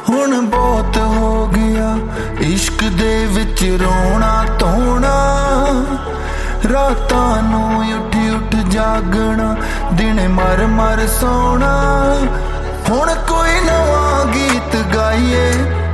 हुण बहुत हो गया इश्क दे विच रोना धोना, रातां नूं उठ उठ जागना, दिन मर मर सोना। हुण कोई नवां गीत गाइए